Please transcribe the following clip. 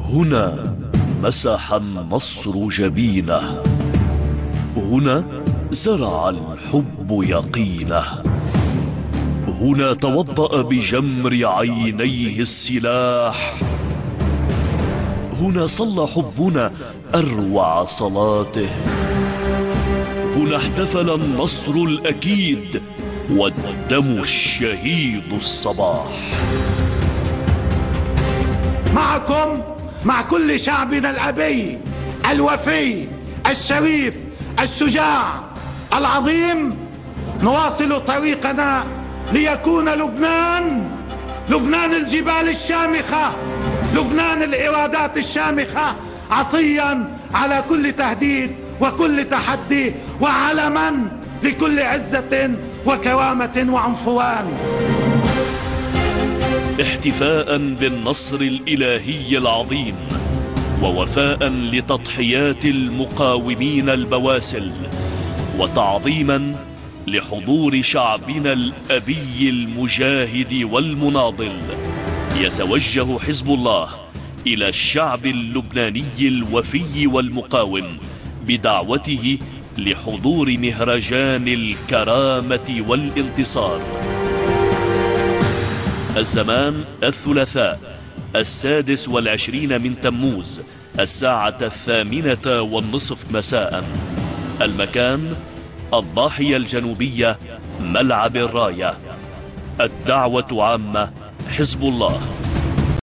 هنا مسح النصر جبينه، هنا زرع الحب يقينه، هنا توضأ بجمر عينيه السلاح، هنا صلى حبنا أروع صلاته، هنا احتفل النصر الأكيد والدم الشهيد الصباح. معكم مع كل شعبنا الأبي الوفي الشريف الشجاع العظيم، نواصل طريقنا ليكون لبنان الجبال الشامخة، لبنان الإرادات الشامخة، عصيا على كل تهديد وكل تحدي، وعلما لكل عزة وكرامة وعنفوان. احتفاء بالنصر الإلهي العظيم، ووفاء لتضحيات المقاومين البواسل، وتعظيما لحضور شعبنا الأبي المجاهد والمناضل، يتوجه حزب الله إلى الشعب اللبناني الوفي والمقاوم بدعوته لحضور مهرجان الكرامة والانتصار. الزمان الثلاثاء 26 من تموز 8:08 مساء. المكان الضاحية الجنوبية، ملعب الراية. الدعوة عامة، حزب الله.